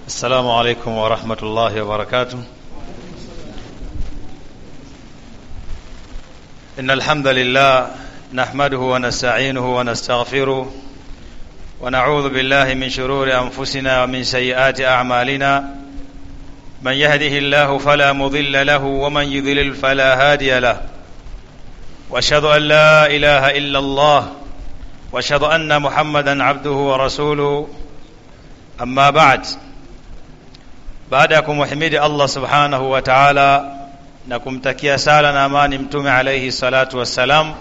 السلام عليكم ورحمة الله وبركاته. إن الحمد لله نحمده ونستعينه ونستغفره ونعوذ بالله من شرور أنفسنا ومن سيئات أعمالنا. من يهده الله فلا مضل له ومن يضلل فلا هادي له. وأشهد أن لا إله إلا الله وأشهد أن محمدا عبده ورسوله. أما بعد. Baada ya kumhimidi Allah subhanahu wa ta'ala na kumtakia sala na amani mtume alayhi salatu wassalam,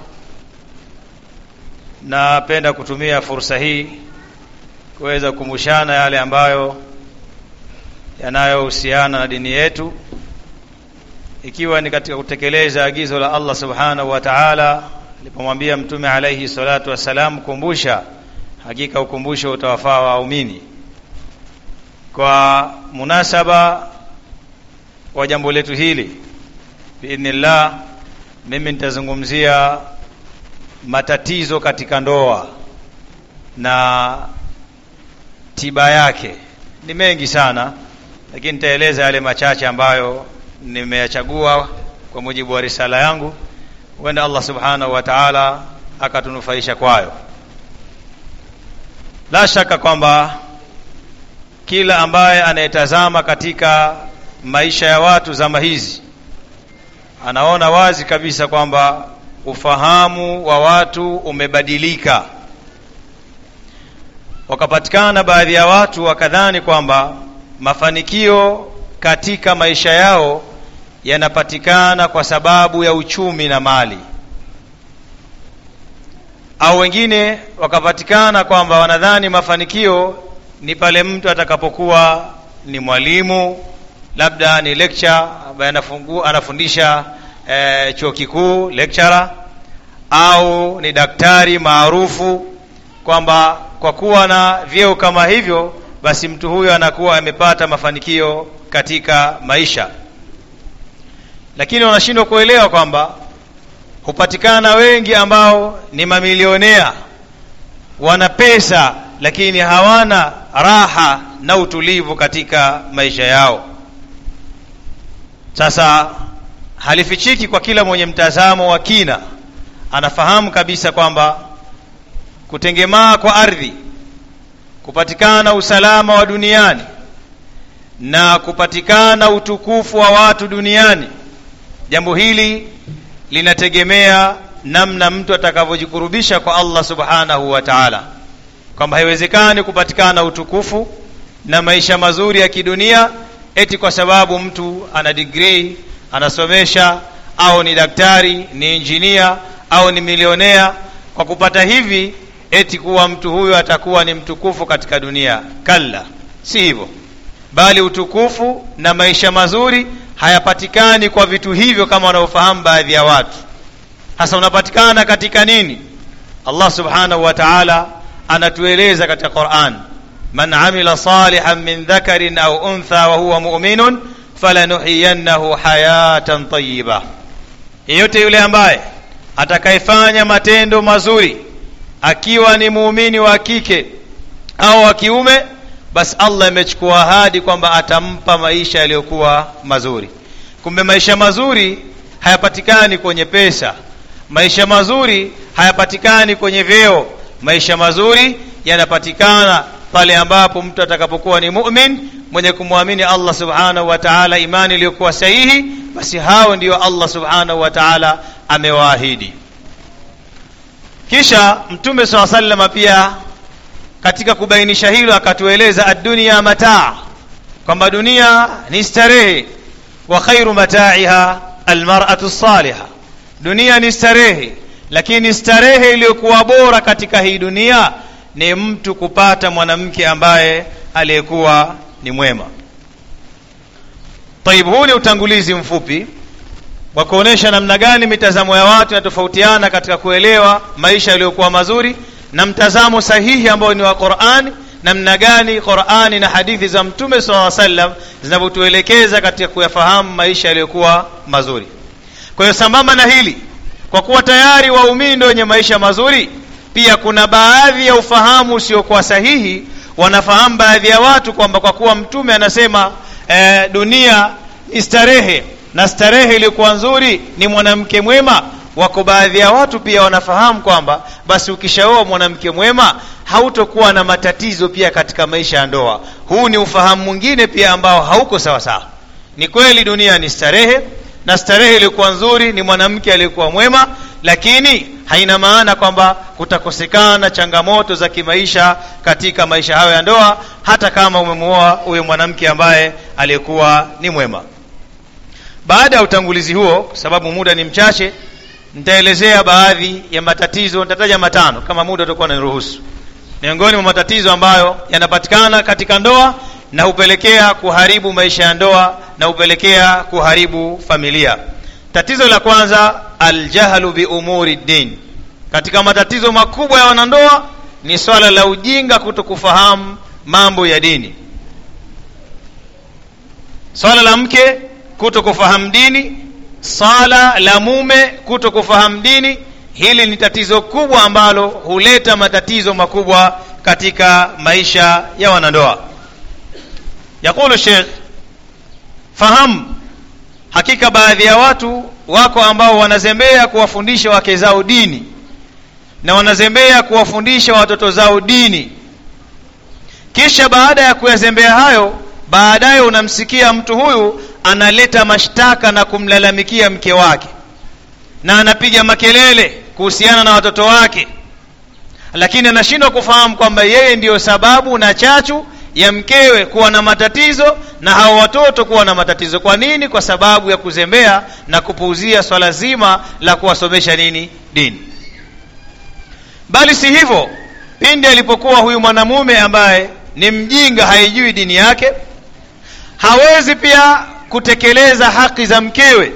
napenda kutumia fursa hii kuweza kumshana yale ambayo yanayohusiana na dini yetu, ikiwa ni katika kutekeleza agizo la Allah subhanahu wa ta'ala alipomwambia mtume alayhi salatu wassalam, kumbusha, hakika ukumbusho utawafaa waumini. Kwa munasaba wa jambo letu hili, biidhnillah, mimi nitazungumzia matatizo katika ndoa na tiba yake. Ni mengi sana, lakini nitaeleza yale machache ambayo nimeyachagua kwa mujibu wa risala yangu. Huenda Allah subhanahu wa ta'ala akatunufaisha kwayo. La shaka kwamba kila ambaye anayetazama katika maisha ya watu zama hizi anaona wazi kabisa kwamba ufahamu wa watu umebadilika. Wakapatikana baadhi ya watu wakadhani kwamba mafanikio katika maisha yao yanapatikana kwa sababu ya uchumi na mali, au wengine wakapatikana kwamba wanadhani mafanikio ni pale mtu atakapokuwa ni mwalimu, labda ni lecturer ambaye anafundisha chuo kikuu, lecturer, au ni daktari maarufu, kwamba kwa kuwa na vyeo kama hivyo basi mtu huyo anakuwa amepata mafanikio katika maisha. Lakini wanashindwa kuelewa kwamba hupatikana wengi ambao ni mamilionea, wana pesa, lakini hawana raha na utulivu katika maisha yao. Sasa halifichiki kwa kila mwenye mtazamo wa kina, anafahamu kabisa kwamba kutengemaa kwa ardhi, kupatikana usalama wa duniani na kupatikana utukufu wa watu duniani, jambo hili linategemea namna mtu atakavyojikurubisha kwa Allah subhanahu wa ta'ala. Kwamba haiwezekani kupatikana utukufu na maisha mazuri ya kidunia eti kwa sababu mtu ana degree, anasomesha, au ni daktari, ni engineer, au ni milionea. Kwa kupata hivi eti kuwa mtu huyo atakuwa ni mtukufu katika dunia. Kalla, si hivyo. Bali utukufu na maisha mazuri hayapatikani kwa vitu hivyo kama wanaofahamu baadhi ya watu. Hasa unapatikana katika nini? Allah subhanahu wa ta'ala anatueleza katika Qur'an, man amila salihan min dhakarin au untha wa huwa mu'minun falanuhyiyannahu hayatan tayyiba. Yeyote yule ambaye atakayefanya matendo mazuri akiwa ni muumini wa kike au wa kiume, basi Allah amechukua ahadi kwamba atampa maisha yaliyokuwa mazuri. Kumbe maisha mazuri hayapatikani kwenye pesa, maisha mazuri hayapatikani kwenye vyeo. Maisha mazuri yanapatikana pale ambapo mtu atakapokuwa ni mu'min, mwenye kumwamini Allah subhanahu wa ta'ala imani iliyokuwa sahihi, basi hao ndio Allah subhanahu wa ta'ala amewaahidi. Kisha Mtume SAW pia katika kubainisha hilo akatueleza ad-dunya mataa, kwamba dunia ni starehe, wa khairu mataa'iha al-mar'atu as-salihah. Dunia ni starehe, lakini starehe iliyokuwa bora katika hii dunia ni mtu kupata mwanamke ambaye aliyekuwa ni mwema. Taibu, huu ni utangulizi mfupi wa kuonesha namna gani mitazamo ya watu inatofautiana katika kuelewa maisha yaliyokuwa mazuri, na mtazamo sahihi ambao ni wa Qur'ani, namna gani Qur'ani na hadithi za Mtume SAW zinavyotuelekeza katika kuyafahamu maisha yaliyokuwa mazuri. Kwa hiyo sambamba na hili, kwa kuwa tayari waumini ndio wenye maisha mazuri, pia kuna baadhi ya ufahamu usiokuwa sahihi wanafahamu baadhi ya watu kwamba kwa kuwa mtume anasema dunia ni starehe na starehe iliyokuwa nzuri ni mwanamke mwema, wako baadhi ya watu pia wanafahamu kwamba basi ukishaoa mwanamke mwema hautokuwa na matatizo pia katika maisha ya ndoa. Huu ni ufahamu mwingine pia ambao hauko sawa sawa. Ni kweli dunia ni starehe na starehe iliyokuwa nzuri ni mwanamke aliyekuwa mwema, lakini haina maana kwamba kutakosekana changamoto za kimaisha katika maisha hayo ya ndoa hata kama umemuoa huyo mwanamke ambaye aliyekuwa ni mwema. Baada ya utangulizi huo, sababu muda ni mchache, nitaelezea baadhi ya matatizo, nitataja 5 kama muda utakuwa unaniruhusu. Miongoni mwa matatizo ambayo yanapatikana katika ndoa na hupelekea kuharibu maisha ya ndoa na hupelekea kuharibu familia. Tatizo la kwanza, aljahlu bi umuri din. Katika matatizo makubwa ya wanandoa ni swala la ujinga, kutokufahamu mambo ya dini. Swala la mke kutokufahamu dini, swala la mume kutokufahamu dini, hili ni tatizo kubwa ambalo huleta matatizo makubwa katika maisha ya wanandoa. Yakulu Sheikh, fahamu hakika baadhi ya watu wako ambao wanazembea kuwafundisha wake zao dini na wanazembea kuwafundisha watoto zao dini. Kisha baada ya kuyazembea hayo, baadaye unamsikia mtu huyu analeta mashtaka na kumlalamikia mke wake na anapiga makelele kuhusiana na watoto wake, lakini anashindwa kufahamu kwamba yeye ndiyo sababu na chachu ya mkewe kuwa na matatizo na hao watoto kuwa na matatizo. Kwa nini? Kwa sababu ya kuzembea na kupuuzia swala zima la kuwasomesha nini? Dini. Bali si hivyo, pindi alipokuwa huyu mwanamume ambaye ni mjinga, haijui dini yake, hawezi pia kutekeleza haki za mkewe,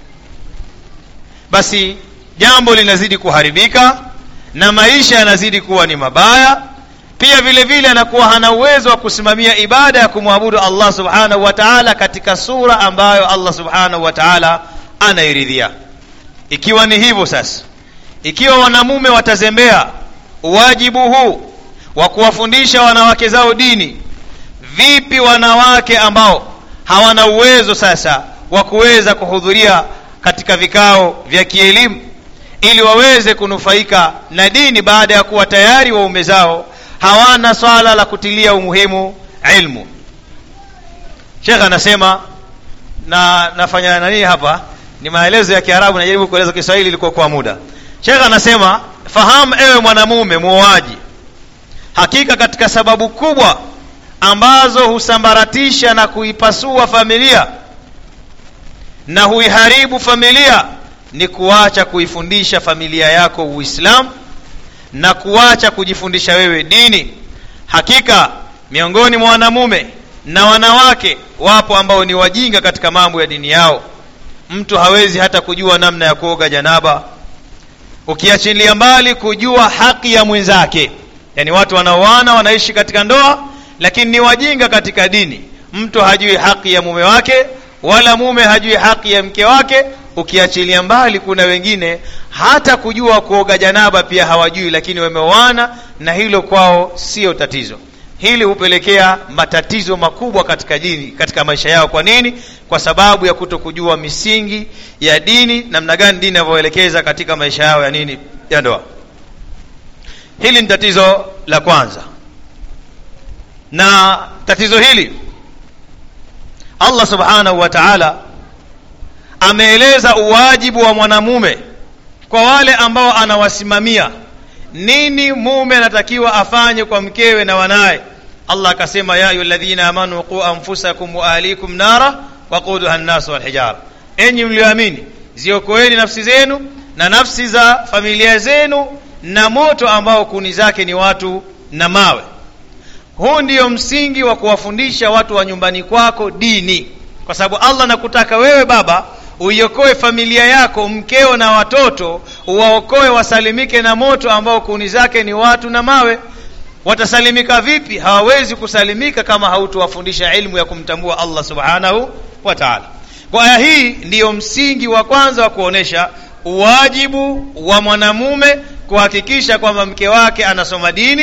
basi jambo linazidi kuharibika na maisha yanazidi kuwa ni mabaya. Pia vile vile anakuwa hana uwezo wa kusimamia ibada ya kumwabudu Allah subhanahu wa ta'ala katika sura ambayo Allah subhanahu wa ta'ala anairidhia. Ikiwa ni hivyo sasa, ikiwa wanamume watazembea wajibu huu wa kuwafundisha wanawake zao dini, vipi wanawake ambao hawana uwezo sasa wa kuweza kuhudhuria katika vikao vya kielimu ili waweze kunufaika na dini baada ya kuwa tayari waume zao hawana swala la kutilia umuhimu ilmu? Sheikh anasema, na nafanya nani hapa, ni maelezo ya Kiarabu, najaribu kueleza Kiswahili ilikuwa kwa muda. Sheikh anasema, fahamu ewe mwanamume muoaji, hakika katika sababu kubwa ambazo husambaratisha na kuipasua familia na huiharibu familia ni kuacha kuifundisha familia yako Uislamu na kuacha kujifundisha wewe dini. Hakika miongoni mwa wanamume na wanawake wapo ambao ni wajinga katika mambo ya dini yao. Mtu hawezi hata kujua namna ya kuoga janaba, ukiachilia mbali kujua haki ya mwenzake. Yani watu wanaoana wanaishi katika ndoa lakini ni wajinga katika dini. Mtu hajui haki ya mume wake wala mume hajui haki ya mke wake. Ukiachilia mbali kuna wengine hata kujua kuoga janaba pia hawajui, lakini wameoana na hilo kwao sio tatizo. Hili hupelekea matatizo makubwa katika dini, katika maisha yao. Kwa nini? Kwa sababu ya kutokujua misingi ya dini, namna gani dini inavyoelekeza katika maisha yao ya nini, ya ndoa. Hili ni tatizo la kwanza. Na tatizo hili Allah subhanahu wa ta'ala ameeleza uwajibu wa mwanamume kwa wale ambao anawasimamia. Nini mume anatakiwa afanye kwa mkewe na wanae? Allah akasema, ya ayyuhalladhina amanu qu anfusakum wa ahlikum nara waquduha an-nas wal hijara, enyi mlioamini ziokoeni nafsi zenu na nafsi za familia zenu na moto ambao kuni zake ni watu na mawe. Huu ndio msingi wa kuwafundisha watu wa nyumbani kwako dini, kwa sababu Allah anakutaka wewe baba uiokoe familia yako, mkeo na watoto, uwaokoe wasalimike na moto ambao kuni zake ni watu na mawe. Watasalimika vipi? Hawawezi kusalimika kama hautowafundisha ilmu ya kumtambua Allah subhanahu wa ta'ala. Kwa aya hii ndiyo msingi wa kwanza wa kuonesha uwajibu wa mwanamume kuhakikisha kwamba mke wake anasoma dini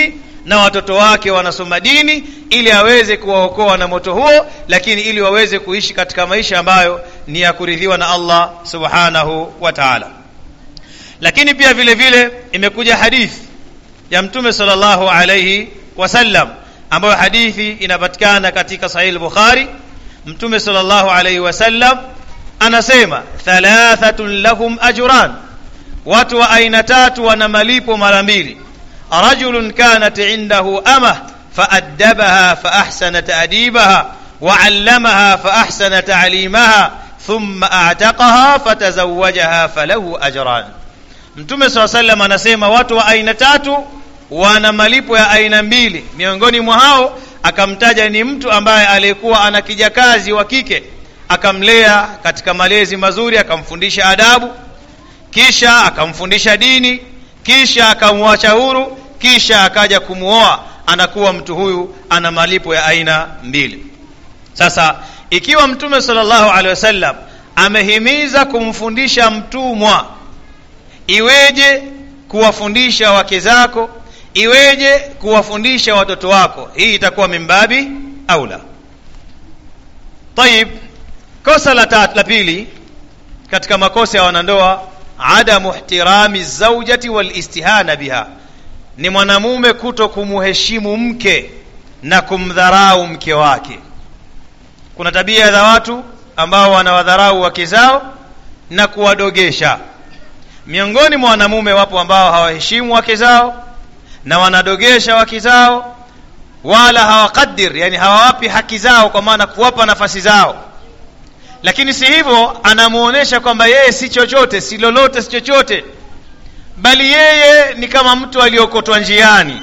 na watoto wake wanasoma dini ili aweze kuwaokoa na moto huo, lakini ili waweze kuishi katika maisha ambayo ni ya kuridhiwa na Allah subhanahu wa ta'ala. Lakini pia vile vile imekuja hadithi ya Mtume sallallahu alayhi wasallam, ambayo hadithi inapatikana katika Sahih al-Bukhari. Mtume sallallahu alayhi wasallam anasema, thalathatun lahum ajran, watu wa aina tatu wana malipo mara mbili. Rajulun kanat indahu amah faaddabaha faahsana ta'dibaha wa 'allamaha faahsana ta'limaha thumma a'taqaha fatazawwajaha falahu ajran. Mtume sallallahu alayhi wasallam anasema watu wa aina tatu wana malipo ya aina mbili. Miongoni mwa hao akamtaja ni mtu ambaye alikuwa ana kijakazi wa kike, akamlea katika malezi mazuri, akamfundisha adabu, kisha akamfundisha dini, kisha akamwacha huru, kisha akaja kumuoa. Anakuwa mtu huyu ana malipo ya aina mbili. Sasa ikiwa Mtume sallallahu alaihi wasallam amehimiza kumfundisha mtumwa, iweje kuwafundisha wake zako, iweje kuwafundisha watoto wako? Hii itakuwa mimbabi aula. Tayib, kosa la pili katika makosa ya wanandoa, adamu ihtirami zawjati wal istihana biha, ni mwanamume kuto kumuheshimu mke na kumdharau mke wake. Kuna tabia za watu ambao wanawadharau wake zao na kuwadogesha. Miongoni mwa wanamume wapo ambao hawaheshimu wake zao na wanadogesha wake zao, wala hawakadir, yani hawawapi haki zao, kwa maana kuwapa nafasi zao. Lakini si hivyo, anamuonesha kwamba yeye si chochote, si lolote, si chochote, bali yeye ni kama mtu aliokotwa njiani.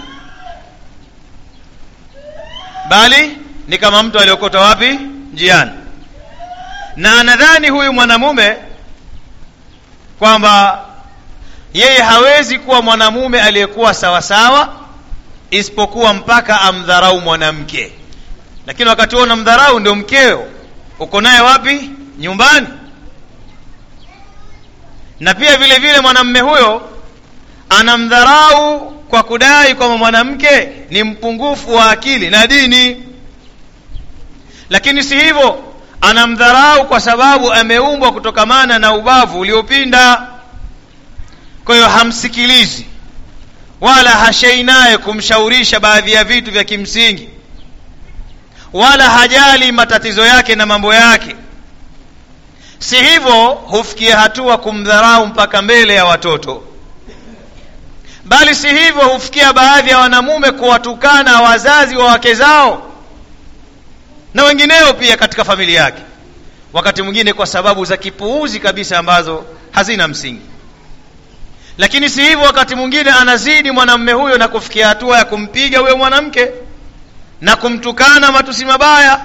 Bali ni kama mtu aliokotwa wapi? Njiani. Na anadhani huyu mwanamume kwamba yeye hawezi kuwa mwanamume aliyekuwa sawa sawa isipokuwa mpaka amdharau mwanamke. Lakini wakati huo unamdharau ndio mkeo, uko naye wapi? Nyumbani. Na pia vile vile mwanamume huyo anamdharau kwa kudai kwamba mwanamke ni mpungufu wa akili na dini. Lakini si hivyo, anamdharau kwa sababu ameumbwa kutokamana na ubavu uliopinda. Kwa hiyo hamsikilizi wala hashai naye kumshaurisha baadhi ya vitu vya kimsingi, wala hajali matatizo yake na mambo yake. Si hivyo, hufikia hatua kumdharau mpaka mbele ya watoto. Bali si hivyo, hufikia baadhi ya wanamume kuwatukana wazazi wa wake zao na wengineo pia katika familia yake, wakati mwingine kwa sababu za kipuuzi kabisa ambazo hazina msingi. Lakini si hivyo, wakati mwingine anazidi mwanamume huyo na kufikia hatua ya kumpiga huyo mwanamke na kumtukana matusi mabaya,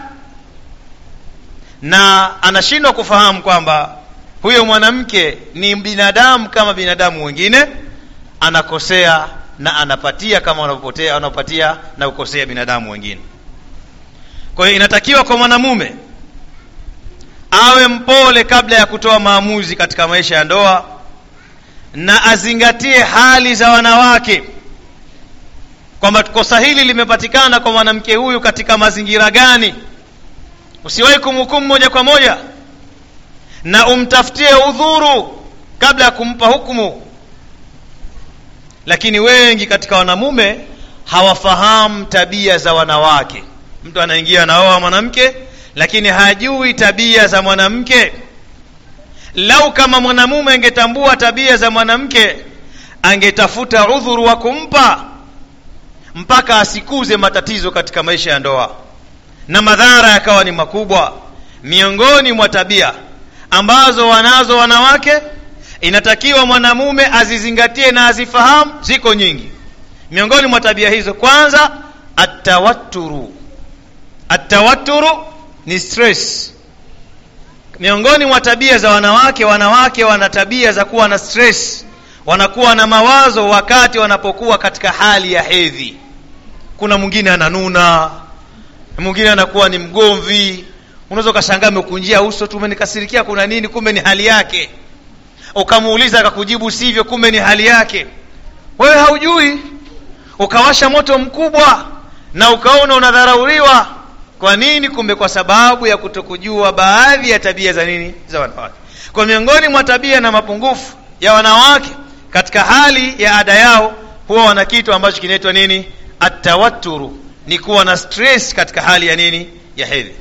na anashindwa kufahamu kwamba huyo mwanamke ni binadamu kama binadamu wengine, anakosea na anapatia kama wanapopatia na kukosea binadamu wengine. Kwa hiyo inatakiwa kwa mwanamume awe mpole kabla ya kutoa maamuzi katika maisha ya ndoa, na azingatie hali za wanawake, kwamba kosa hili limepatikana kwa mwanamke huyu katika mazingira gani. Usiwahi kumhukumu moja kwa moja, na umtafutie udhuru kabla ya kumpa hukumu. Lakini wengi katika wanamume hawafahamu tabia za wanawake. Mtu anaingia naoa mwanamke lakini hajui tabia za mwanamke. Lau kama mwanamume angetambua tabia za mwanamke, angetafuta udhuru wa kumpa mpaka asikuze matatizo katika maisha ya ndoa na madhara yakawa ni makubwa. Miongoni mwa tabia ambazo wanazo wanawake, inatakiwa mwanamume azizingatie na azifahamu, ziko nyingi. Miongoni mwa tabia hizo, kwanza atawatturu. Atawatturu ni stress. Miongoni mwa tabia za wanawake wana tabia za kuwa na stress, wanakuwa na mawazo wakati wanapokuwa katika hali ya hedhi. Kuna mwingine ananuna, mwingine anakuwa ni mgomvi. Unaweza ukashangaa amekunjia uso tu, umenikasirikia kuna nini, kumbe ni hali yake. Ukamuuliza akakujibu sivyo, kumbe ni hali yake. Wewe haujui. ukawasha moto mkubwa na ukaona unadharauliwa. Kwa nini? Kumbe kwa sababu ya kutokujua baadhi ya tabia za nini, za wanawake. Kwa miongoni mwa tabia na mapungufu ya wanawake katika hali ya ada yao, huwa wana kitu ambacho kinaitwa nini, atawatturu, ni kuwa na stress katika hali ya nini, ya hedhi.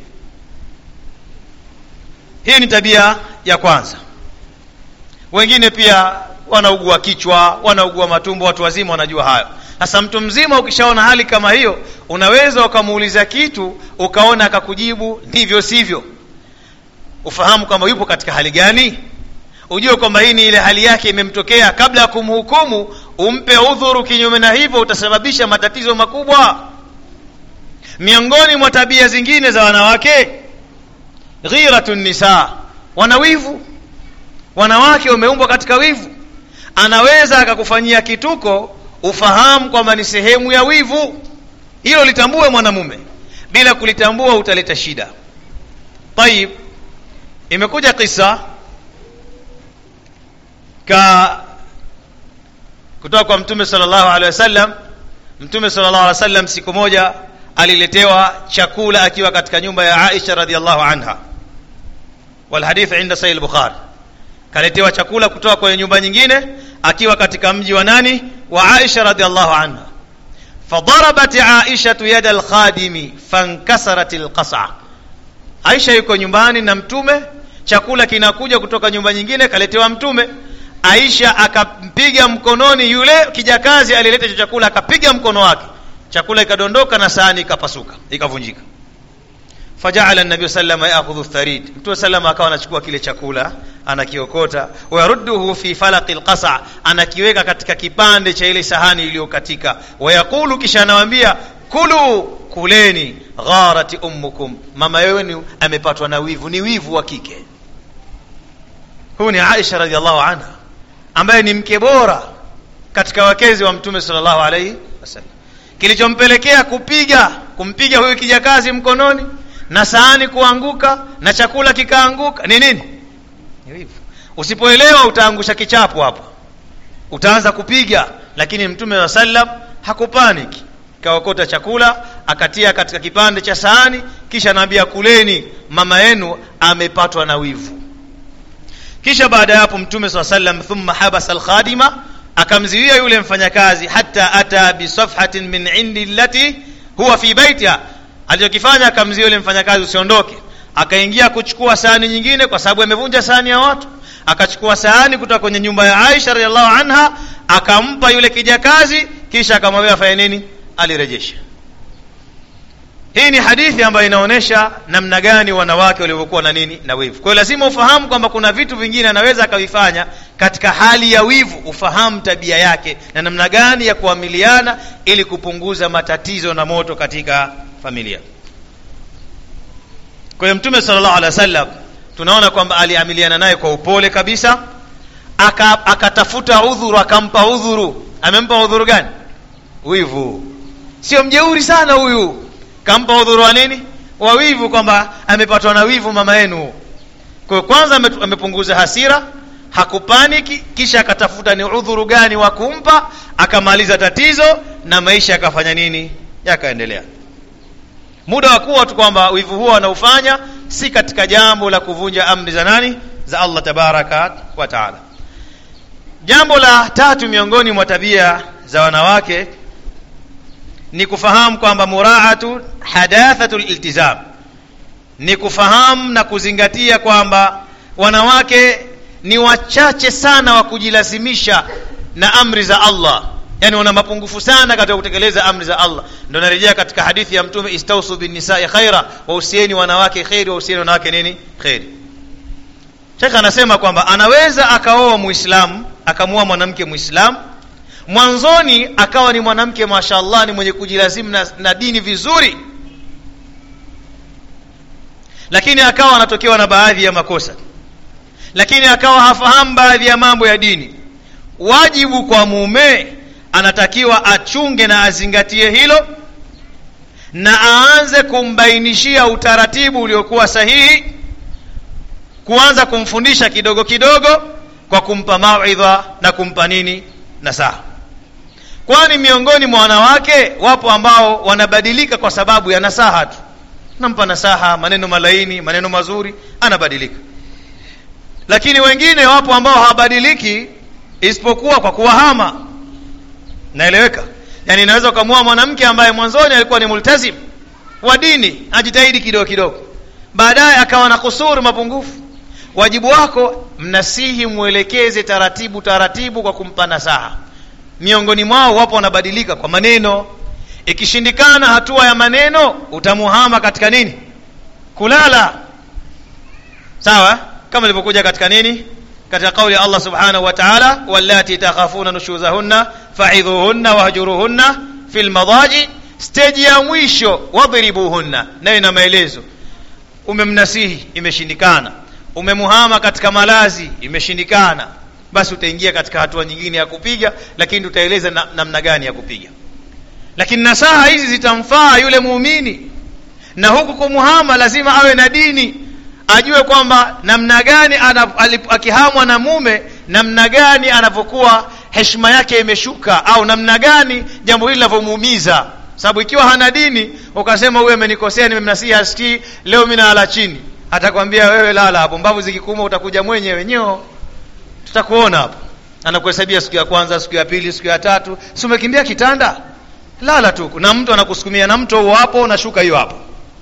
Hii ni tabia ya kwanza. Wengine pia wanaugua kichwa, wanaugua matumbo, watu wazima wanajua hayo. Sasa mtu mzima ukishaona hali kama hiyo, unaweza ukamuuliza kitu ukaona akakujibu ndivyo sivyo, ufahamu kama yupo katika hali gani, ujue kwamba hii ni ile hali yake imemtokea. Kabla ya kumhukumu, umpe udhuru, kinyume na hivyo utasababisha matatizo makubwa. Miongoni mwa tabia zingine za wanawake, ghiratun nisa, wanawivu. Wanawake wameumbwa katika wivu. Anaweza akakufanyia kituko, ufahamu kwamba ni sehemu ya wivu. Hilo litambue mwanamume. Bila kulitambua utaleta shida. Tayib, imekuja kisa kutoka kwa Mtume sallallahu alaihi wasallam. Mtume sallallahu alaihi wasallam siku moja aliletewa chakula akiwa katika nyumba ya Aisha radhiallahu anha. Wal hadith inda Sahih al-Bukhari. Kaletewa chakula kutoka kwenye nyumba nyingine akiwa katika mji wa nani, wa Aisha radhiallahu anha. Fadarabat Aisha yada al-khadimi fankasarat al-qas'a. Aisha yuko nyumbani na Mtume, chakula kinakuja kutoka nyumba nyingine, kaletewa Mtume. Aisha akampiga mkononi yule kijakazi alileta chakula, akapiga mkono wake, chakula ikadondoka na sahani ikapasuka, ikavunjika. Faja'ala an-nabiy sallallahu alayhi wasallam ya'khudhu ath-tharid. Mtume sallallahu akawa anachukua kile chakula anakiokota, wa yarudduhu fi falaq al-qasa', anakiweka katika kipande cha ile sahani iliyokatika, wa yaqulu, kisha anawaambia kulu, kuleni, gharati ummukum, mama yenu amepatwa na wivu. Ni wivu wa kike. Huyu ni Aisha radhiallahu anha ambaye ni mke bora katika wakezi wa Mtume sallallahu alayhi wasallam. Kilichompelekea kumpiga huyu kijakazi mkononi na sahani kuanguka na chakula kikaanguka ni nini? Ni wivu. Usipoelewa utaangusha kichapo hapo, utaanza kupiga. Lakini Mtume wa sallam hakupaniki, kaokota chakula akatia katika kipande cha sahani, kisha anaambia kuleni, mama yenu amepatwa na wivu. Kisha baada ya hapo Mtume sallallahu alayhi wasallam thumma habasa al-khadima, akamziwia yule mfanyakazi, hatta ata bi safhatin min indi allati huwa fi baitiha. Alichokifanya, akamziwia yule mfanyakazi usiondoke, akaingia kuchukua sahani nyingine kwa sababu amevunja sahani ya watu. Akachukua sahani kutoka kwenye nyumba ya Aisha radhiallahu anha, akampa yule kijakazi, kisha akamwambia afanye nini, alirejesha. Hii ni hadithi ambayo inaonesha namna gani wanawake walivyokuwa na nini, na wivu. Kwa hiyo lazima ufahamu kwamba kuna vitu vingine anaweza akavifanya katika hali ya wivu, ufahamu tabia yake na namna gani ya kuamiliana ili kupunguza matatizo na moto katika familia. Kwa hiyo Mtume sallallahu alaihi wasallam tunaona kwamba aliamiliana naye kwa upole kabisa, akatafuta udhuru, akampa udhuru. Amempa udhuru gani? Wivu. Sio mjeuri sana huyu, kampa udhuru wa nini? Wa wivu, kwamba amepatwa na wivu mama yenu. Kwa kwanza amepunguza hasira, hakupaniki, kisha akatafuta ni udhuru gani wa kumpa, akamaliza tatizo na maisha yakafanya nini, yakaendelea. Muda wa kuwa tu kwamba wivu huo anaufanya si katika jambo la kuvunja amri za nani, za Allah tabaraka wa taala. Jambo la tatu miongoni mwa tabia za wanawake ni kufahamu kwamba muraatu hadathatul iltizam, ni kufahamu na kuzingatia kwamba wanawake ni wachache sana wa kujilazimisha na amri za Allah. Yani wana mapungufu sana katika kutekeleza amri za Allah. Ndio narejea katika hadithi ya Mtume, istausu bin nisa'i khaira, wausieni wanawake khairi, wausieni wanawake nini, khairi. Sheikh anasema kwamba anaweza akaoa Muislamu, akamuoa mwanamke Muislamu, mwanzoni akawa ni mwanamke mashaallah, ni mwenye kujilazimu na dini vizuri, lakini akawa anatokewa na baadhi ya makosa, lakini akawa hafahamu baadhi ya mambo ya dini. Wajibu kwa mume, anatakiwa achunge na azingatie hilo na aanze kumbainishia utaratibu uliokuwa sahihi, kuanza kumfundisha kidogo kidogo kwa kumpa mauidha na kumpa nini, nasaha. Kwani miongoni mwa wanawake wapo ambao wanabadilika kwa sababu ya nasaha tu. Nampa nasaha, maneno malaini, maneno mazuri, anabadilika. Lakini wengine wapo ambao hawabadiliki isipokuwa kwa kuwahama. Naeleweka? Yani inaweza kumua mwanamke ambaye mwanzoni alikuwa ni multazim wa dini, ajitahidi kidogo kidogo, baadaye akawa na kusuru, mapungufu. Wajibu wako mnasihi, muelekeze taratibu taratibu kwa kumpa nasaha. Miongoni mwao wapo wanabadilika kwa maneno. Ikishindikana hatua ya maneno, utamuhama katika nini? Kulala. Sawa? Kama ilivyokuja katika nini? Katika kauli ya Allah subhanahu wa ta'ala, wallati takhafuna nushuzahunna fa'idhuhunna wahjuruhunna fil madaji. Stage ya mwisho, wadhribuhunna. Nayo ina maelezo. Umemnasihi, imeshindikana. Umemuhama katika malazi, imeshindikana. Basi utaingia katika hatua nyingine ya kupiga, lakini tutaeleza namna gani ya kupiga. Lakini nasaha hizi zitamfaa yule muumini. Na huku kumuhama lazima awe na dini, ajue kwamba namna gani akihamwa na mume, namna gani anapokuwa heshima yake imeshuka, au namna gani jambo hili linavyomuumiza. Sababu ikiwa hana dini, ukasema wewe amenikosea, nimemnasihi asikii, leo mimi nalala chini, atakwambia wewe lala hapo, mbavu zikikuuma utakuja mwenyewe nyoo, tutakuona hapo. Anakuhesabia siku ya kwanza, siku ya pili, siku ya tatu, si umekimbia kitanda, lala tu. Na mtu anakusukumia na mto huo hapo na shuka hiyo hapo.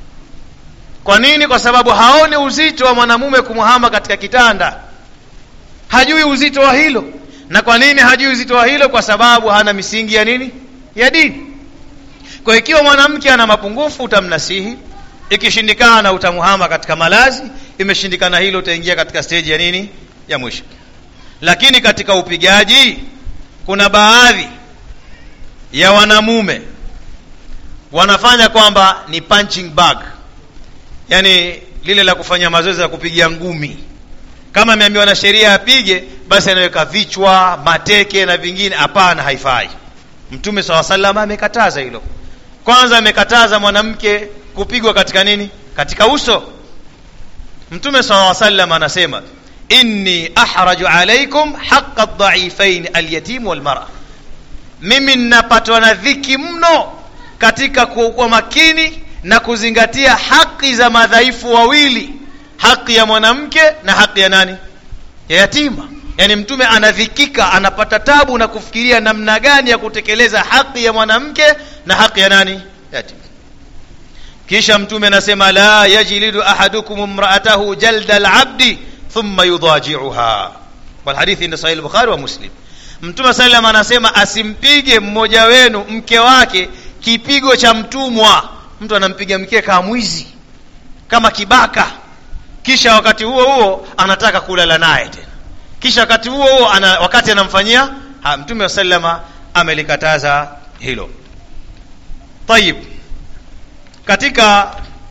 Kwa nini? Kwa sababu haoni uzito wa mwanamume kumuhama katika kitanda. Hajui uzito wa hilo. Na kwa nini hajui uzito wa hilo? Kwa sababu hana misingi ya nini? Ya dini. Kwa ikiwa mwanamke ana mapungufu, utamnasihi. Ikishindikana utamuhama katika malazi. Imeshindikana hilo, utaingia katika stage ya nini? Ya mwisho. Lakini katika upigaji kuna baadhi ya wanamume wanafanya kwamba ni punching bag. Yani lile la kufanya mazoezi ya kupigia ngumi. Kama ameambiwa na sheria apige, basi anaweka vichwa, mateke na vingine. Hapana, haifai. Mtume SAW amekataza hilo. Kwanza amekataza mwanamke kupigwa katika nini? Katika uso. Mtume SAW anasema, inni ahraju alaikum haqqa ad-dha'ifain al-yatim wal-mar'a. Mimi ninapatwa na dhiki mno katika kuwa makini na kuzingatia haki za madhaifu wawili, haki ya mwanamke na haki ya nani? Ya yatima. Yani mtume anadhikika, anapata tabu na kufikiria namna gani ya kutekeleza haki ya mwanamke na haki ya nani? Yatima. Kisha mtume anasema, la yajlidu ahadukum imra'atahu jalda al-'abdi thumma yudaji'uha. Wal hadithi inda sahih al-Bukhari wa Muslim. Mtume sallam anasema, asimpige mmoja wenu mke wake kipigo cha mtumwa. Mtu anampiga mke kama mwizi, kama kibaka, kisha wakati huo huo anataka kulala naye tena, kisha wakati huo huo wakati anamfanyia. Mtume sallama amelikataza hilo. Tayib, katika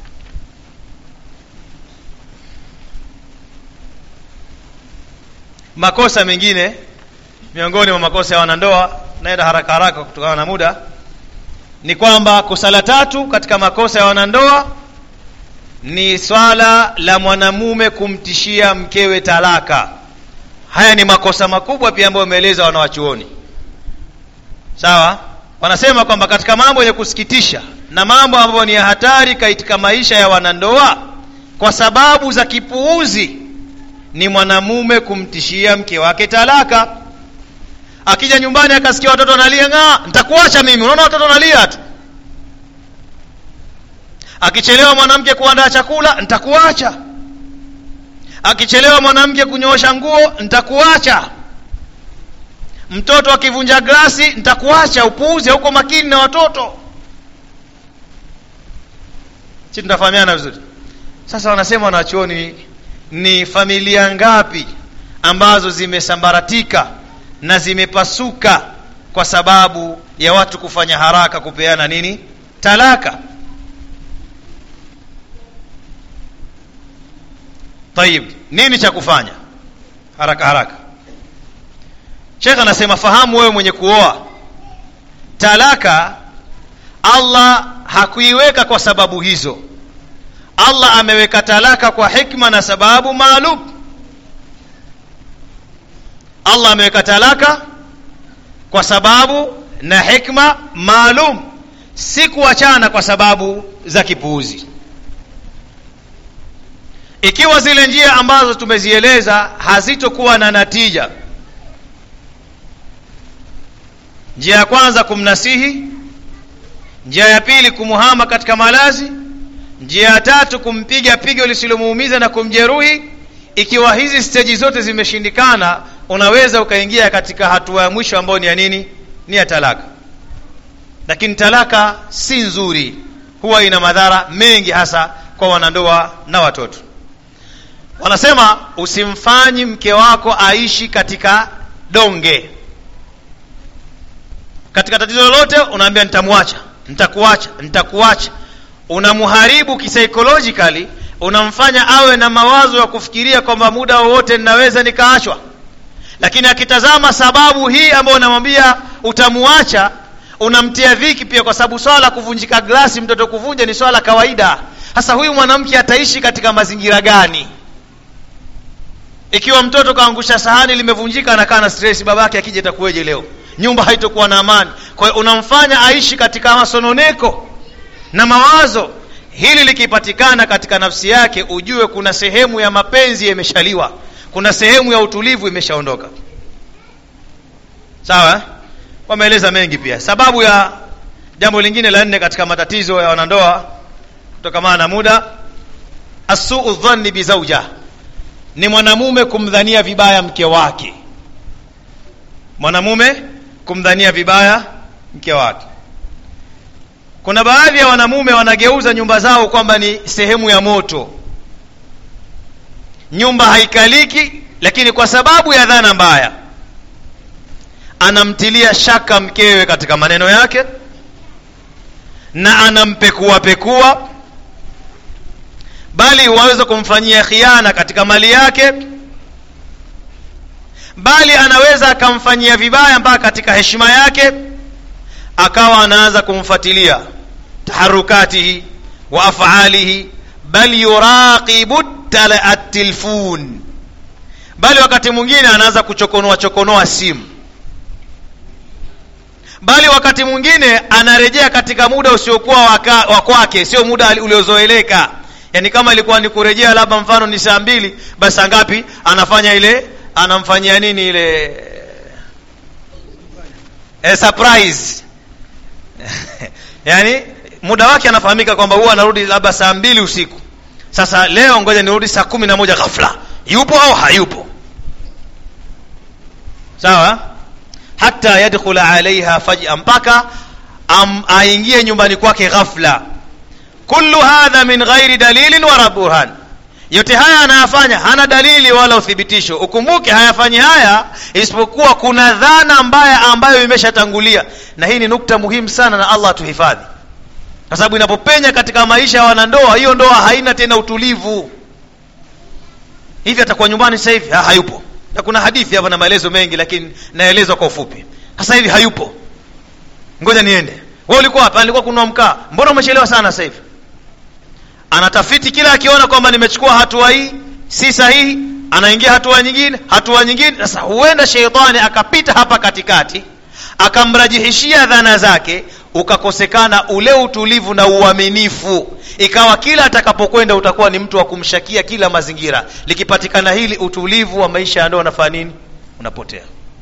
makosa mengine, miongoni mwa makosa ya wanandoa, naenda haraka haraka kutokana na muda, ni kwamba kusala tatu katika makosa ya wanandoa ni swala la mwanamume kumtishia mkewe talaka. Haya ni makosa makubwa pia ambayo wameeleza wanawachuoni. Sawa? Wanasema kwamba katika mambo ya kusikitisha na mambo ambayo ni ya hatari katika maisha ya wanandoa kwa sababu za kipuuzi ni mwanamume kumtishia mke wake talaka. Akija nyumbani akasikia watoto wanalia, nitakuacha mimi, unaona watoto wanalia tu. Akichelewa mwanamke kuandaa chakula, nitakuacha. Akichelewa mwanamke kunyoosha nguo, nitakuacha. Mtoto akivunja glasi, nitakuacha. Upuuze, huko makini na watoto. Sisi tunafahamiana vizuri. Sasa wanasema wanachuoni, ni familia ngapi ambazo zimesambaratika na zimepasuka kwa sababu ya watu kufanya haraka kupeana nini? Talaka. Tayib, nini cha kufanya? Haraka haraka. Sheikh anasema, fahamu wewe mwenye kuoa, talaka Allah hakuiweka kwa sababu hizo. Allah ameweka talaka kwa hikma na sababu maalum. Allah ameweka talaka kwa sababu na hikma maalum, si kuachana kwa sababu za kipuuzi. Ikiwa zile njia ambazo tumezieleza hazitokuwa na natija, njia ya kwanza kumnasihi, njia ya pili kumuhama katika malazi, njia ya tatu kumpiga pigo lisilomuumiza na kumjeruhi, ikiwa hizi stage zote zimeshindikana, unaweza ukaingia katika hatua ya mwisho ambayo ni ya nini? Ni ya talaka. Lakini talaka si nzuri, huwa ina madhara mengi, hasa kwa wanandoa na watoto. Wanasema usimfanyi mke wako aishi katika donge. Katika tatizo lolote unaambia nitamwacha, nitakuacha, nitakuacha. Unamuharibu psychologically, unamfanya awe na mawazo ya kufikiria kwamba muda wowote ninaweza nikaachwa. Lakini akitazama sababu hii ambayo unamwambia utamuacha, unamtia dhiki pia, kwa sababu swala kuvunjika glasi, mtoto kuvunja, ni swala kawaida. Sasa huyu mwanamke ataishi katika mazingira gani? Ikiwa mtoto kaangusha sahani limevunjika, anakaa na stress, babake akija itakuweje leo? Nyumba haitokuwa na amani. Kwa hiyo unamfanya aishi katika masononeko na mawazo. Hili likipatikana katika nafsi yake, ujue kuna sehemu ya mapenzi imeshaliwa, kuna sehemu ya utulivu imeshaondoka. Sawa? Wameeleza mengi pia. Sababu ya jambo lingine la 4 katika matatizo ya wanandoa kutokana na muda, as-su'u dhanni bi zawja, ni mwanamume kumdhania vibaya mke wake. Mwanamume kumdhania vibaya mke wake. Kuna baadhi ya wanamume wanageuza nyumba zao kwamba ni sehemu ya moto. Nyumba haikaliki, lakini kwa sababu ya dhana mbaya anamtilia shaka mkewe katika maneno yake, na anampekua pekua, bali waweza kumfanyia khiana katika mali yake, bali anaweza akamfanyia vibaya mpaka katika heshima yake. Akawa anaanza kumfuatilia taharukatihi wa af'alihi, bal yuraqibu at-tilfun, bali wakati mwingine anaanza kuchokonoa simu, bali wakati mwingine anarejea katika muda usiokuwa wa kwake, sio muda uliozoeleka. Yani kama ilikuwa ni kurejea labda mfano ni saa 2, basi saa ngapi anafanya ile, anamfanyia nini ile surprise. Yani muda wake anafahamika kwamba huwa anarudi labda saa 2 usiku. Sasa leo ngoja nirudi saa 11 ghafla. Yupo au hayupo? Sawa? Hatta yadkhula alaiha faj'a, mpaka aingie nyumbani kwake ghafla. Kullu hadha min ghairi dalilin wa burhan. Yote haya anayafanya hana dalili wala uthibitisho. Ukumbuke hayafanyi haya isipokuwa kuna dhana mbaya ambayo imeshatangulia. Na hii ni nukta muhimu sana, na Allah tuhifadhi. Kwa sababu inapopenya katika maisha ya wanandoa, hiyo ndoa haina tena utulivu. Hivi atakuwa nyumbani sasa hivi? Hayupo. Na kuna hadithi hapa na maelezo mengi, lakini naelezwa kwa ufupi. Sasa hivi hayupo. Ngoja niende. Wewe ulikuwa hapa, alikuwa kununua mkaa. Mbona umechelewa sana sasa hivi? Anatafiti kila akiona kwamba nimechukua hatua hii si sahihi, anaingia hatua nyingine. Sasa huenda sheitani akapita hapa katikati, akamrajihishia dhana zake, ukakosekana ule utulivu na uaminifu. Ikawa kila atakapokwenda utakuwa ni mtu wa kumshakia kila mazingira. Likipatikana hili, utulivu wa maisha ya ndoa unafanya nini? Unapotea.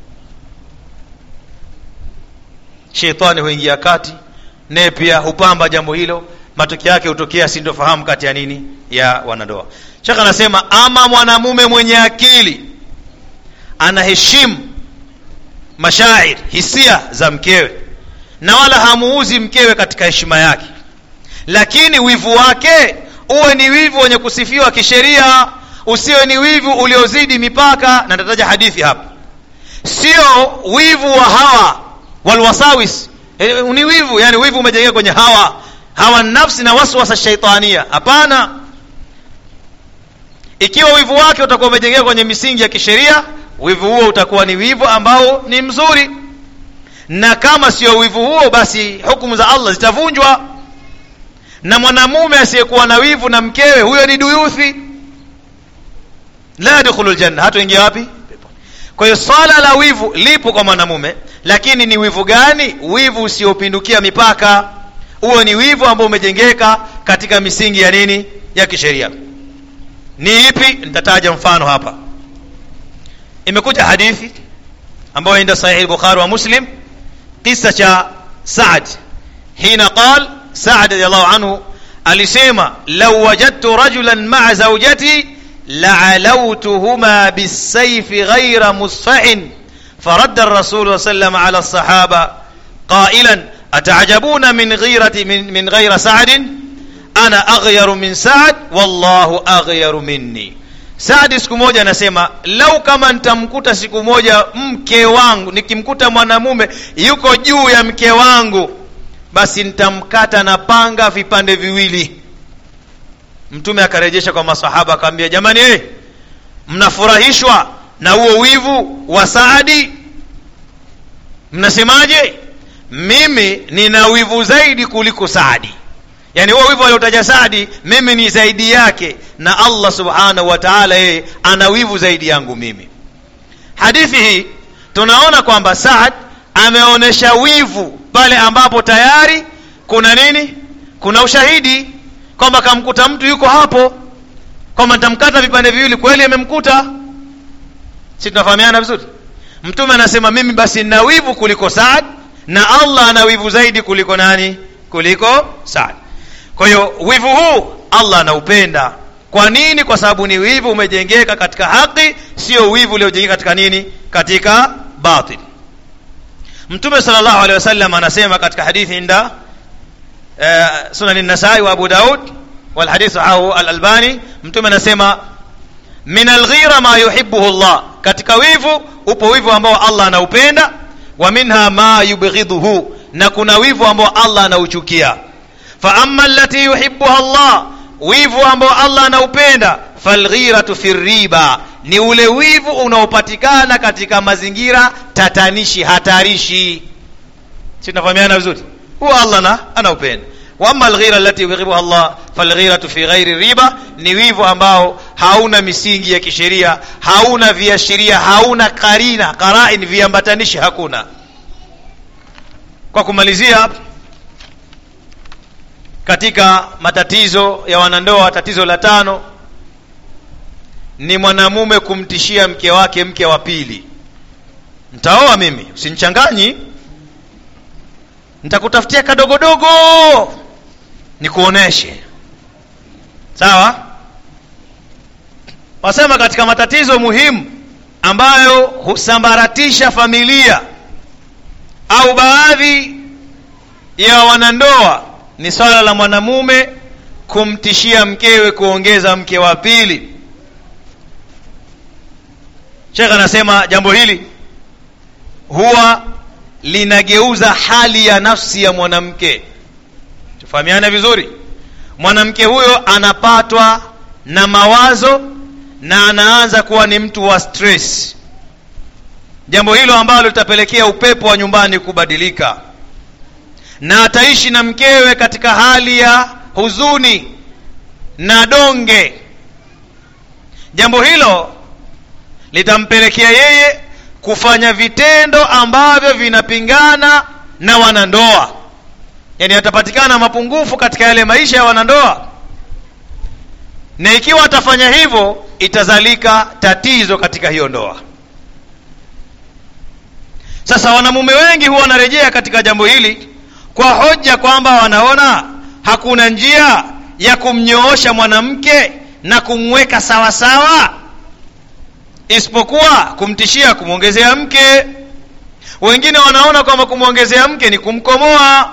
Sheitani huingia kati, naye pia hupamba jambo hilo. Matokeo yake hutokea sintofahamu kati ya nini? Ya wanandoa. Shaka anasema, ama mwanamume mwenye akili anaheshimu mashairi, hisia za mkewe, na wala hamuuzi mkewe katika heshima yake, lakini wivu wake uwe ni wivu wenye kusifiwa kisheria, usiwe ni wivu uliozidi mipaka. Na nitataja hadithi hapa. Sio wivu wa hawa walwasawis, ni wivu, yani wivu umejengeka kwenye hawa nafsi na waswasa shaitania. Hapana. Ikiwa wivu wake utakuwa umejengeka kwenye misingi ya kisheria, wivu huo utakuwa ni wivu ambao ni mzuri. Na kama sio wivu huo, basi hukumu za Allah zitavunjwa. Na mwanamume asiyekuwa na wivu na mkewe, huyo ni duyuthi, la yadkhulul janna, hatoingia wapi? Kwa hiyo swala la wivu lipo kwa mwanamume, lakini ni wivu gani? Wivu usiopindukia mipaka. Huo ni wivu ambao umejengeka katika misingi ya nini? Ya kisheria. Ni ipi? Nitataja mfano hapa. Imekuja hadithi ambayo inda sahih Bukhari wa Muslim, kisa cha Sa'd. Hina qal Sa'd radiyallahu anhu alisema, law wajadtu rajulan ma'a zawjati la'alawtuhuma bis-sayfi ghayra musfa'in. فرد الرسول صلى الله عليه وسلم على الصحابة قائلا أتعجبون من غير سعد أنا أغير من سعد والله أغير مني. Saadi siku moja anasema, lau kama nitamkuta siku moja mke wangu, nikimkuta mwanamume yuko juu ya mke wangu, basi nitamkata na panga vipande viwili. Mtume akarejesha kwa masahaba akamwambia, jamani mnafurahishwa na huo wivu wa Saadi? Mnasemaje? Mimi nina wivu zaidi kuliko Saadi. Yani huo wivu aliotaja Saadi, mimi ni zaidi yake, na Allah subhanahu wa ta'ala yeye ana wivu zaidi yangu mimi. Hadithi hii tunaona kwamba Saad ameonesha wivu pale ambapo tayari kuna nini? Kuna ushahidi kwamba kamkuta mtu yuko hapo, kwamba nitamkata vipande viwili. Kweli amemkuta. Si tunafahamiana vizuri? Mtume anasema mimi basi nina wivu kuliko Saad, na Allah ana wivu zaidi kuliko nani? Kuliko Saad. Kwa hiyo wivu huu Allah anaupenda. Kwa nini? Kwa sababu ni wivu umejengeka katika haki, sio wivu uliojengeka katika nini? Katika batil. Mtume sallallahu alaihi wasallam anasema katika hadithi inda Sunan an-Nasa'i wa Abu Daud wal hadith au al-Albani, Mtume anasema min al-ghira ma yuhibbuhu Allah. Katika wivu upo wivu ambao Allah anaupenda, wa minha ma yubghiduhu, na kuna wivu ambao Allah anauchukia. Fa amma allati yuhibbuha Allah, wivu ambao Allah anaupenda, falghiratu fi riba, ni ule wivu unaopatikana katika mazingira tatanishi, hatarishi. Si tunafahamiana vizuri? Huo Allah anaupenda. Wa amma alghira allati yubghiduha Allah falghiratu fi ghairi riba, ni wivu ambao hauna misingi ya kisheria, hauna viashiria, hauna qarain viambatanishi, hakuna. Kwa kumalizia, katika matatizo ya wanandoa, tatizo la 5 ni mwanamume kumtishia mke wake mke wa pili. Nitaoa mimi, usinichanganyi, nitakutafutia kadogodogo nikuoneshe. Sawa? Wasema katika matatizo muhimu ambayo husambaratisha familia au baadhi ya wanandoa ni swala la mwanamume kumtishia mkewe kuongeza mke wa pili. Sheikh anasema jambo hili huwa linageuza hali ya nafsi ya mwanamke. Tufahamiane vizuri. Mwanamke huyo anapatwa na mawazo na anaanza kuwa ni mtu wa stress. Jambo hilo ambalo litapelekea upepo wa nyumbani kubadilika, na ataishi na mkewe katika hali ya huzuni na donge. Jambo hilo litampelekea yeye kufanya vitendo ambavyo vinapingana na wanandoa. Yani atapatikana mapungufu katika yale maisha ya wanandoa, na ikiwa atafanya hivyo itazalika tatizo katika hiyo ndoa. Sasa wanamume wengi huwa wanarejea katika jambo hili kwa hoja kwamba wanaona hakuna njia ya kumnyoosha mwanamke na kumweka sawa sawa isipokuwa kumtishia kumuongezea mke. Wengine wanaona kwamba kumuongezea mke ni kumkomoa.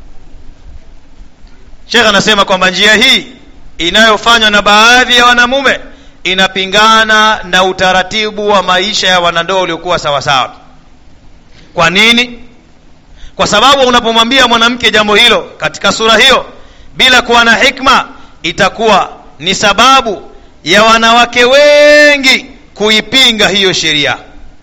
Sheikh anasema kwamba njia hii inayofanywa na baadhi ya wanamume inapingana na utaratibu wa maisha ya wanandoa uliokuwa sawa sawa. Kwa nini? Kwa sababu unapomwambia mwanamke jambo hilo katika sura hiyo bila kuwa na hikma, itakuwa ni sababu ya wanawake wengi kuipinga hiyo sheria.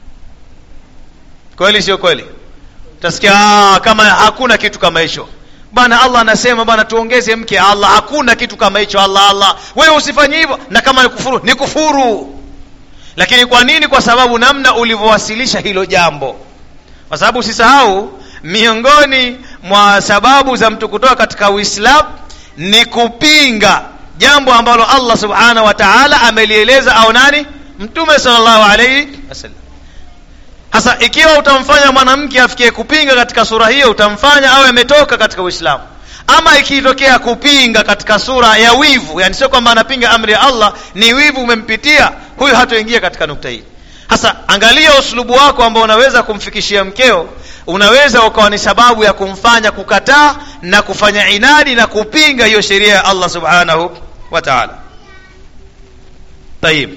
Kweli sio kweli? Utasikia kama hakuna kitu kama hicho. Bana Allah anasema bana tuongeze mke. Allah hakuna kitu kama hicho. Allah wewe usifanye hivyo, na kama ni kufuru. Lakini kwa nini? Kwa sababu namna ulivyowasilisha hilo jambo. Kwa sababu usisahau miongoni mwa sababu za mtu kutoka katika Uislamu ni kupinga jambo ambalo Allah subhanahu wa ta'ala amelieleza au nani? Mtume sallallahu alayhi wasallam. Hasa ikiwa utamfanya mwanamke afikie kupinga katika sura hiyo, utamfanya awe ametoka katika Uislamu. Ama ikitokea kupinga katika sura ya wivu, yani sio kwamba anapinga amri ya Allah, ni wivu umempitia, huyo hatoingia katika nukta hii. Hasa angalia uslubu wako ambao unaweza kumfikishia mkeo, unaweza ukawa ni sababu ya kumfanya kukataa na kufanya inadi na kupinga hiyo sheria ya Allah subhanahu wa ta'ala. Tayib.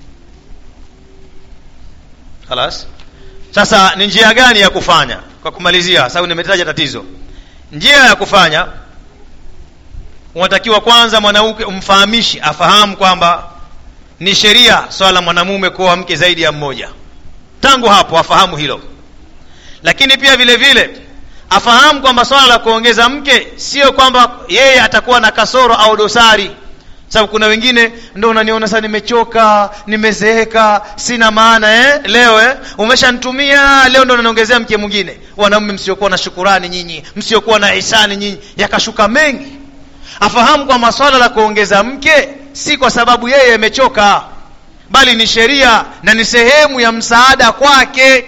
Khalas. Sasa ni njia gani ya kufanya? Kwa kumalizia, sababu nimetaja tatizo. Njia ya kufanya, unatakiwa kwanza mwanamke umfahamishi, afahamu kwamba ni sheria swala mwanamume kuoa mke zaidi ya mmoja. Tangu hapo afahamu hilo. Lakini pia vile vile afahamu kwamba swala la kuongeza mke sio kwamba yeye atakuwa na kasoro au dosari. Sababu kuna wengine ndio unaniona sasa nimechoka, nimezeeka, sina maana leo umeshanitumia, leo ndio unaniongezea mke mwingine. Wanaume msiokuwa na shukurani nyinyi, msiokuwa na ihsani nyinyi, yakashuka mengi. Afahamu kwa masuala la kuongeza mke si kwa sababu yeye amechoka, bali ni sheria na ni sehemu ya msaada kwake.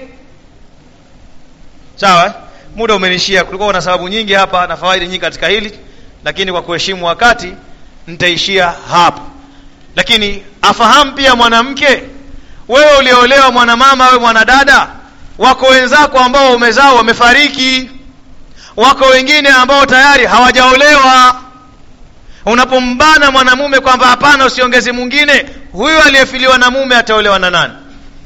Sawa? Muda umenishia, kulikuwa na sababu nyingi hapa na faida nyingi katika hili, lakini kwa kuheshimu wakati nitaishia hapo. Lakini afahamu pia mwanamke, wewe uliolewa, mwanamama, wewe mwanadada, wako wenzako ambao umezao wamefariki, wako wengine ambao tayari hawajaolewa. Unapombana mwanamume kwamba hapana usiongeze mwingine, huyu aliyefiliwa na mume ataolewa na nani?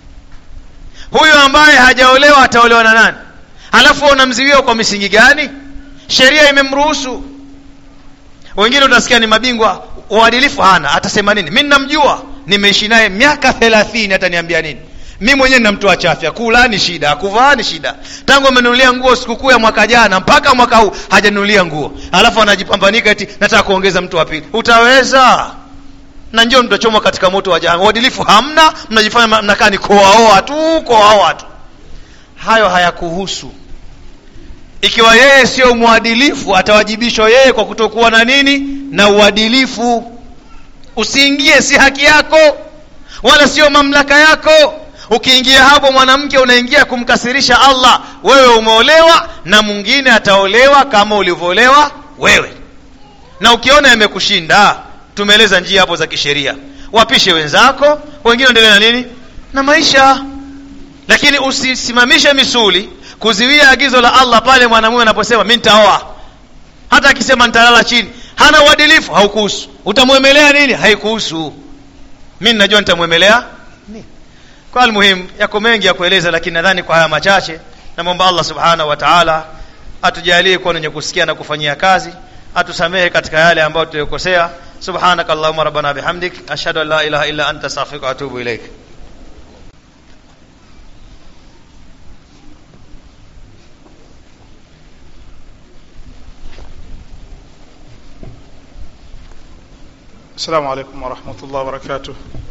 Huyu ambaye hajaolewa ataolewa na nani? Halafu unamziwia kwa misingi gani? Sheria imemruhusu. Wengine utasikia ni mabingwa, uadilifu hana, atasema nini? Mimi ninamjua, nimeishi naye miaka 30, ataniambia nini? Mimi mwenyewe ninamtoa chafya, kula ni shida, kuvaa ni shida. Tangu amenunulia nguo sikukuu ya mwaka jana mpaka mwaka huu hajanunulia nguo. Alafu anajipambanika eti nataka kuongeza mtu wa pili. Utaweza? Na njoo mtachomwa katika moto wa jahannam. Uadilifu hamna, mnajifanya mnakaa ni koaoa tu. Hayo hayakuhusu. Ikiwa yeye sio muadilifu, atawajibishwa yeye kwa kutokuwa na nini? Na uadilifu. Usiingie, si haki yako wala sio mamlaka yako. Ukiingia hapo mwanamke unaingia kumkasirisha Allah. Wewe umeolewa na mwingine ataolewa kama ulivyolewa wewe. Na ukiona yamekushinda, tumeeleza njia hapo za kisheria. Wapishe wenzako, wengine endelee na nini? Na maisha. Lakini usisimamishe misuli kuziwia agizo la Allah pale mwanamume anaposema mimi nitaoa. Hata akisema nitalala chini, hana uadilifu, haukuhusu. Utamwemelea nini? Haikuhusu. Mimi najua nitamwemelea nini. Kwa almuhim yako mengi ya kueleza, lakini nadhani kwa haya machache naomba Allah subhanahu wa ta'ala atujalie kuwa wenye kusikia na kufanyia kazi, atusamehe katika yale ambayo tuliyokosea. Subhanakallahumma rabbana bihamdik, ashhadu an la ilaha illa anta, astaghfiruka wa atubu ilaik. السلام عليكم ورحمة الله وبركاته.